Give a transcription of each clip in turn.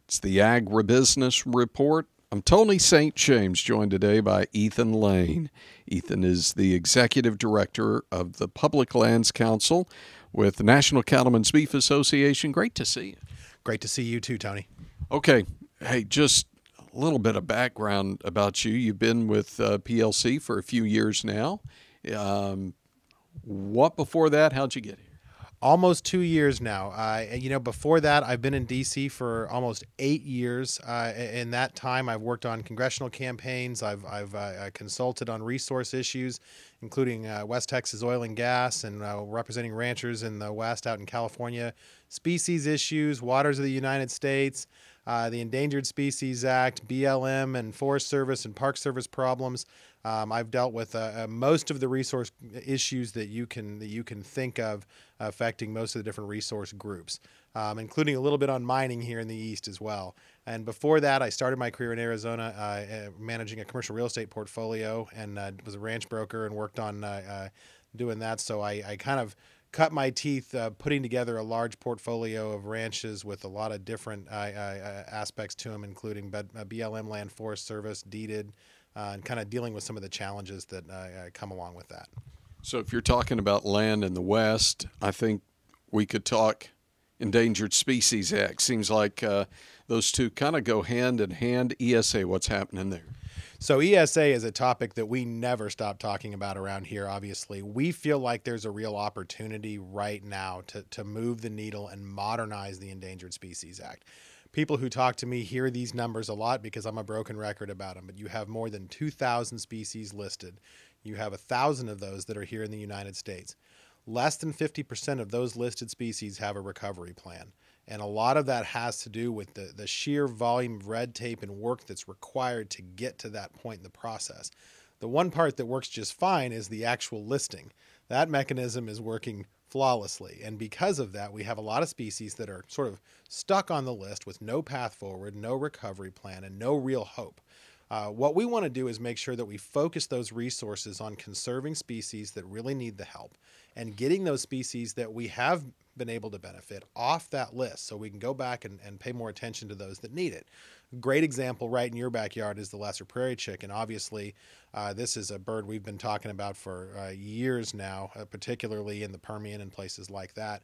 It's the Agribusiness Report. I'm Tony St. James, joined today by Ethan Lane. Ethan is the Executive Director of the Public Lands Council with the National Cattlemen's Beef Association. Great to see you. Great to see you too, Tony. Okay. Hey, just a little bit of background about you. You've been with PLC for a few years now. What before that? How'd you get here? Almost 2 years now. Before that, I've been in D.C. for almost 8 years. In that time, I've worked on congressional campaigns. I've consulted on resource issues, including West Texas oil and gas, and representing ranchers in the West out in California, species issues, waters of the United States, the Endangered Species Act, BLM, and Forest Service and Park Service problems. I've dealt with most of the resource issues that you can think of affecting most of the different resource groups, including a little bit on mining here in the East as well. And before that, I started my career in Arizona managing a commercial real estate portfolio and was a ranch broker and worked on doing that. So I kind of cut my teeth putting together a large portfolio of ranches with a lot of different aspects to them, including BLM land, Forest Service, deeded, and kind of dealing with some of the challenges that come along with that. So if you're talking about land in the West, I think we could talk Endangered Species Act. Seems like those two kind of go hand in hand. ESA, what's happening there? So ESA is a topic that we never stop talking about around here, obviously. We feel like there's a real opportunity right now to move the needle and modernize the Endangered Species Act. People who talk to me hear these numbers a lot because I'm a broken record about them, but you have more than 2,000 species listed. You have 1,000 of those that are here in the United States. Less than 50% of those listed species have a recovery plan. And a lot of that has to do with the sheer volume of red tape and work that's required to get to that point in the process. The one part that works just fine is the actual listing. That mechanism is working flawlessly. And because of that, we have a lot of species that are sort of stuck on the list with no path forward, no recovery plan, and no real hope. What we want to do is make sure that we focus those resources on conserving species that really need the help and getting those species that we have been able to benefit off that list so we can go back and pay more attention to those that need it. A great example right in your backyard is the lesser prairie chicken. Obviously, this is a bird we've been talking about for years now, particularly in the Permian and places like that.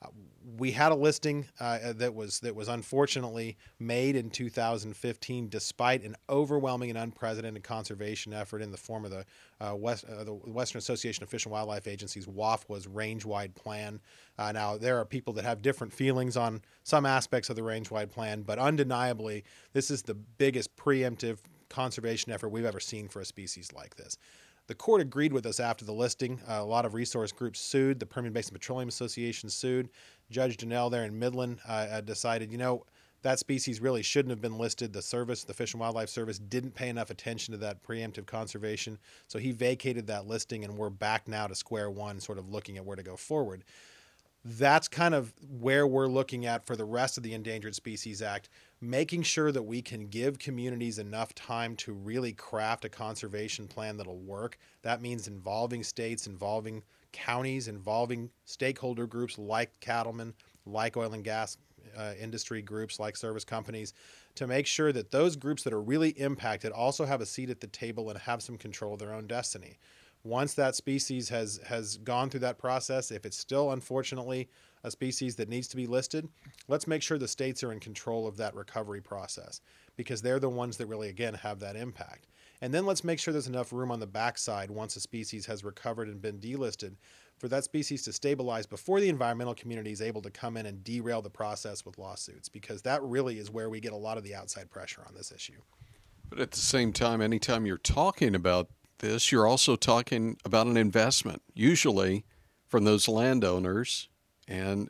We had a listing that was unfortunately made in 2015, despite an overwhelming and unprecedented conservation effort in the form of the Western Association of Fish and Wildlife Agencies, WAFWA's range-wide plan. Now, there are people that have different feelings on some aspects of the range-wide plan, but undeniably, this is the biggest preemptive conservation effort we've ever seen for a species like this. The court agreed with us after the listing. A lot of resource groups sued. The Permian Basin Petroleum Association sued. Judge Donnell there in Midland decided, that species really shouldn't have been listed. The Fish and Wildlife Service, didn't pay enough attention to that preemptive conservation. So he vacated that listing, and we're back now to square one, sort of looking at where to go forward. That's kind of where we're looking at for the rest of the Endangered Species Act, making sure that we can give communities enough time to really craft a conservation plan that'll work. That means involving states, involving counties, involving stakeholder groups like cattlemen, like oil and gas industry groups, like service companies, to make sure that those groups that are really impacted also have a seat at the table and have some control of their own destiny. Once that species has gone through that process, if it's still unfortunately a species that needs to be listed, let's make sure the states are in control of that recovery process because they're the ones that really, again, have that impact. And then let's make sure there's enough room on the backside once a species has recovered and been delisted for that species to stabilize before the environmental community is able to come in and derail the process with lawsuits, because that really is where we get a lot of the outside pressure on this issue. But at the same time, anytime you're talking about this, you're also talking about an investment, usually from those landowners and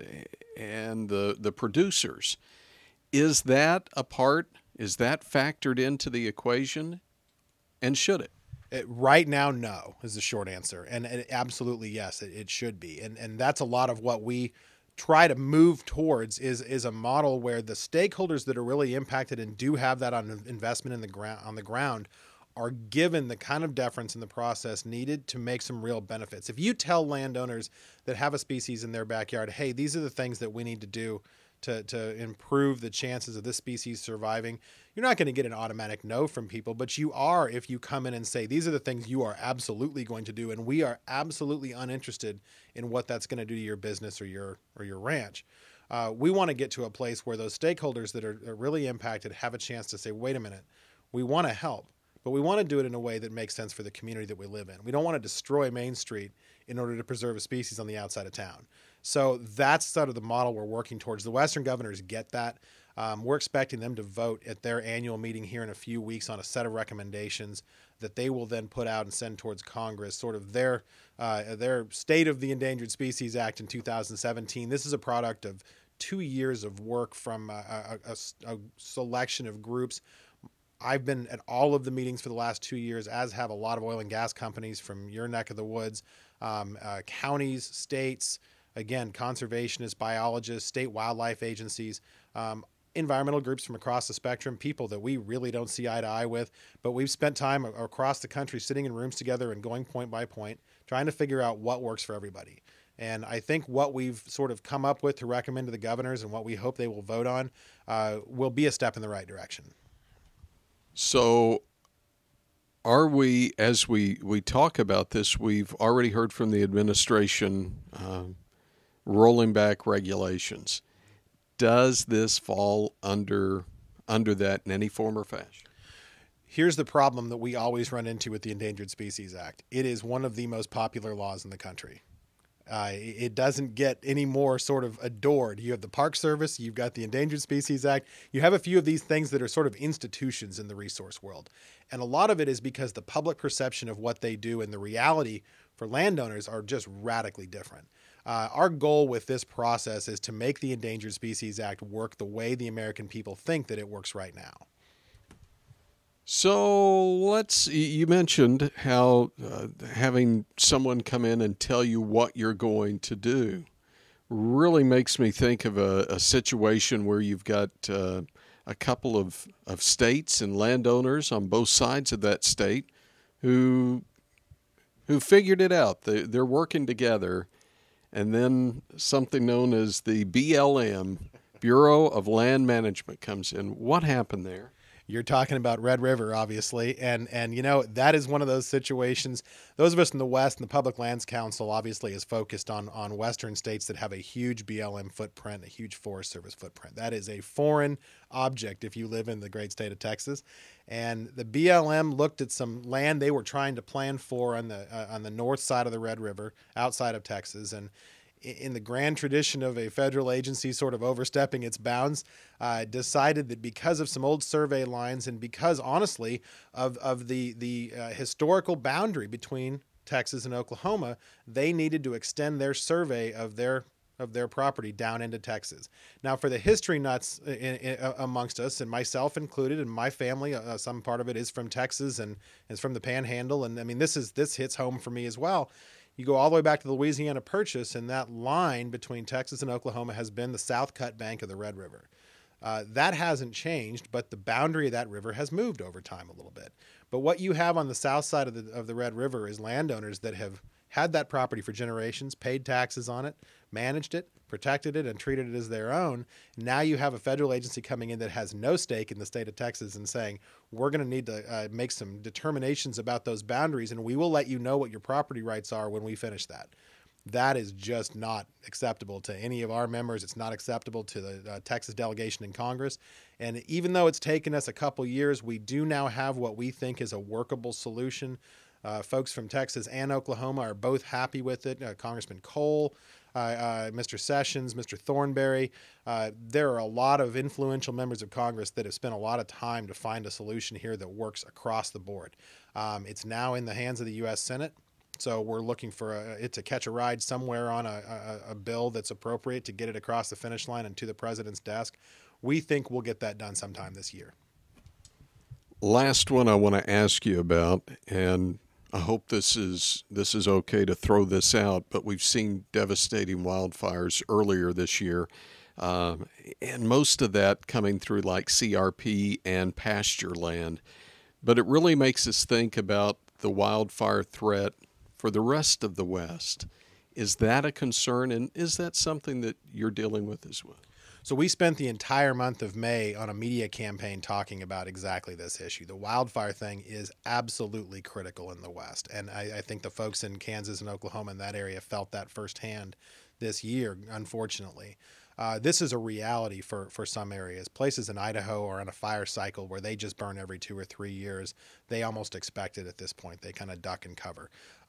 the producers. Is that a part? Is that factored into the equation? And should it? Right now, no, is the short answer. And absolutely, yes, it should be. And that's a lot of what we try to move towards is a model where the stakeholders that are really impacted and do have that investment on the ground are given the kind of deference in the process needed to make some real benefits. If you tell landowners that have a species in their backyard, hey, these are the things that we need to do to improve the chances of this species surviving, you're not going to get an automatic no from people, but you are if you come in and say, these are the things you are absolutely going to do, and we are absolutely uninterested in what that's going to do to your business or your ranch. We want to get to a place where those stakeholders that are really impacted have a chance to say, wait a minute, we want to help, but we want to do it in a way that makes sense for the community that we live in. We don't want to destroy Main Street in order to preserve a species on the outside of town. So that's sort of the model we're working towards. The Western governors get that. We're expecting them to vote at their annual meeting here in a few weeks on a set of recommendations that they will then put out and send towards Congress, sort of their State of the Endangered Species Act in 2017. This is a product of 2 years of work from a selection of groups. I've been at all of the meetings for the last 2 years, as have a lot of oil and gas companies from your neck of the woods, counties, states, again, conservationists, biologists, state wildlife agencies, environmental groups from across the spectrum, people that we really don't see eye to eye with, but we've spent time across the country sitting in rooms together and going point by point, trying to figure out what works for everybody. And I think what we've sort of come up with to recommend to the governors and what we hope they will vote on will be a step in the right direction. So are we, as we talk about this, we've already heard from the administration rolling back regulations. Does this fall under that in any form or fashion? Here's the problem that we always run into with the Endangered Species Act. It is one of the most popular laws in the country. It doesn't get any more sort of adored. You have the Park Service, you've got the Endangered Species Act. You have a few of these things that are sort of institutions in the resource world. And a lot of it is because the public perception of what they do and the reality for landowners are just radically different. Our goal with this process is to make the Endangered Species Act work the way the American people think that it works right now. So you mentioned how having someone come in and tell you what you're going to do really makes me think of a situation where you've got a couple of states and landowners on both sides of that state who figured it out. They're working together, and then something known as the BLM, Bureau of Land Management, comes in. What happened there? You're talking about Red River, obviously, and that is one of those situations. Those of us in the West and the Public Lands Council obviously is focused on Western states that have a huge BLM footprint, a huge Forest Service footprint. That is a foreign object if you live in the great state of Texas. And the BLM looked at some land they were trying to plan for on the north side of the Red River, outside of Texas, and in the grand tradition of a federal agency sort of overstepping its bounds, decided that because of some old survey lines and because, honestly, of the historical boundary between Texas and Oklahoma, they needed to extend their survey of their property down into Texas. Now, for the history nuts amongst us, and myself included, and my family, some part of it is from Texas and is from the Panhandle, and I mean this hits home for me as well. You go all the way back to the Louisiana Purchase, and that line between Texas and Oklahoma has been the south cut bank of the Red River. That hasn't changed, but the boundary of that river has moved over time a little bit. But what you have on the south side of the Red River is landowners that have had that property for generations, paid taxes on it, managed it, protected it, and treated it as their own. Now you have a federal agency coming in that has no stake in the state of Texas and saying, we're going to need to make some determinations about those boundaries, and we will let you know what your property rights are when we finish that. That is just not acceptable to any of our members. It's not acceptable to the Texas delegation in Congress. And even though it's taken us a couple years, we do now have what we think is a workable solution. Folks from Texas and Oklahoma are both happy with it. Congressman Cole, Mr. Sessions, Mr. Thornberry. There are a lot of influential members of Congress that have spent a lot of time to find a solution here that works across the board. It's now in the hands of the U.S. Senate. So we're looking for it to catch a ride somewhere on a bill that's appropriate to get it across the finish line and to the president's desk. We think we'll get that done sometime this year. Last one I want to ask you about, and I hope this is okay to throw this out, but we've seen devastating wildfires earlier this year, and most of that coming through like CRP and pasture land. But it really makes us think about the wildfire threat for the rest of the West. Is that a concern, and is that something that you're dealing with as well? So we spent the entire month of May on a media campaign talking about exactly this issue. The wildfire thing is absolutely critical in the West. And I think the folks in Kansas and Oklahoma in that area felt that firsthand this year, unfortunately. This is a reality for some areas. Places in Idaho are on a fire cycle where they just burn every 2 or 3 years. They almost expect it at this point. They kind of duck and cover.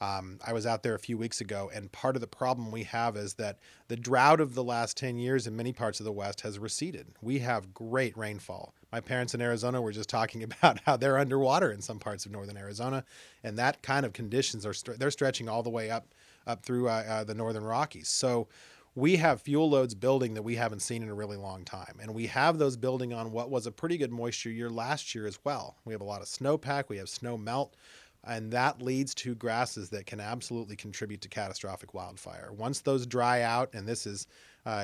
I was out there a few weeks ago, and part of the problem we have is that the drought of the last 10 years in many parts of the West has receded. We have great rainfall. My parents in Arizona were just talking about how they're underwater in some parts of northern Arizona, and that kind of conditions they're stretching all the way up through the northern Rockies. So we have fuel loads building that we haven't seen in a really long time. And we have those building on what was a pretty good moisture year last year as well. We have a lot of snowpack, we have snow melt, and that leads to grasses that can absolutely contribute to catastrophic wildfire. Once those dry out, and this is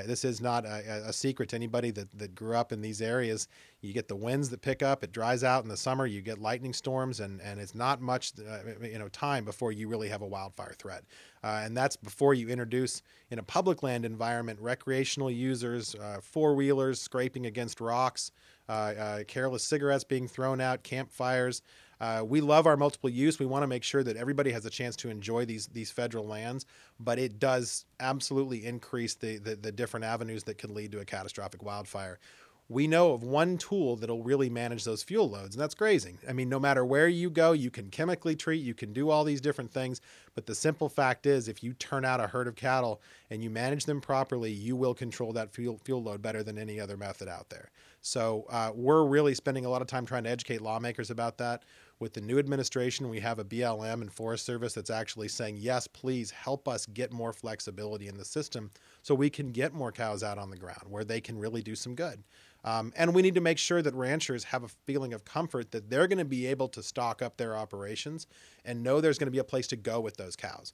not a secret to anybody that grew up in these areas, you get the winds that pick up, it dries out in the summer, you get lightning storms, and it's not much time before you really have a wildfire threat. And that's before you introduce, in a public land environment, recreational users, four-wheelers scraping against rocks, careless cigarettes being thrown out, campfires. We love our multiple use. We want to make sure that everybody has a chance to enjoy these federal lands, but it does absolutely increase the different avenues that can lead to a catastrophic wildfire. We know of one tool that'll really manage those fuel loads, and that's grazing. I mean, no matter where you go, you can chemically treat, you can do all these different things, but the simple fact is if you turn out a herd of cattle and you manage them properly, you will control that fuel load better than any other method out there. So we're really spending a lot of time trying to educate lawmakers about that. With the new administration, we have a BLM and Forest Service that's actually saying, yes, please help us get more flexibility in the system so we can get more cows out on the ground where they can really do some good. And we need to make sure that ranchers have a feeling of comfort that they're going to be able to stock up their operations and know there's going to be a place to go with those cows.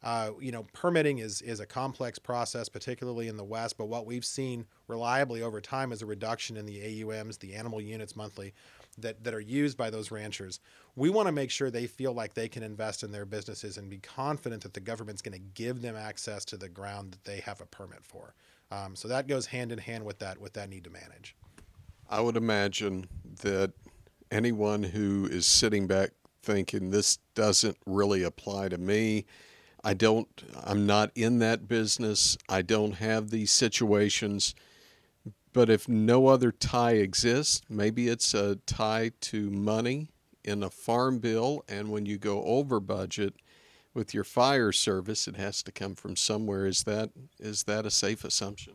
Permitting is a complex process, particularly in the West, but what we've seen reliably over time is a reduction in the AUMs, the animal units monthly, that are used by those ranchers. We want to make sure they feel like they can invest in their businesses and be confident that the government's going to give them access to the ground that they have a permit for. So that goes hand in hand with that need to manage. I would imagine that anyone who is sitting back thinking this doesn't really apply to me, I'm not in that business, I don't have these situations, but if no other tie exists, maybe it's a tie to money in a farm bill, and when you go over budget with your fire service, it has to come from somewhere. Is that a safe assumption?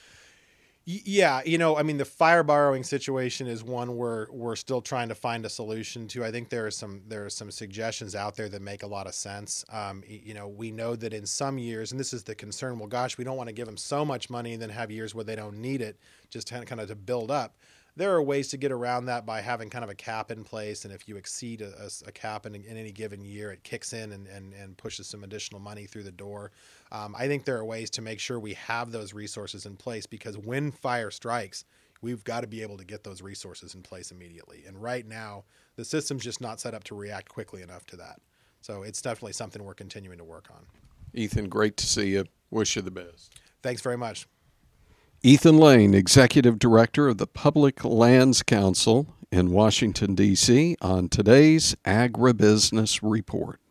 Yeah, the fire borrowing situation is one we're still trying to find a solution to. I think there are some suggestions out there that make a lot of sense. We know that in some years, and this is the concern, well, gosh, we don't want to give them so much money and then have years where they don't need it, just kind of to build up. There are ways to get around that by having kind of a cap in place, and if you exceed a cap in any given year, it kicks in and pushes some additional money through the door. I think there are ways to make sure we have those resources in place, because when fire strikes, we've got to be able to get those resources in place immediately. And right now, the system's just not set up to react quickly enough to that. So it's definitely something we're continuing to work on. Ethan, great to see you. Wish you the best. Thanks very much. Ethan Lane, Executive Director of the Public Lands Council in Washington, D.C., on today's Agribusiness Report.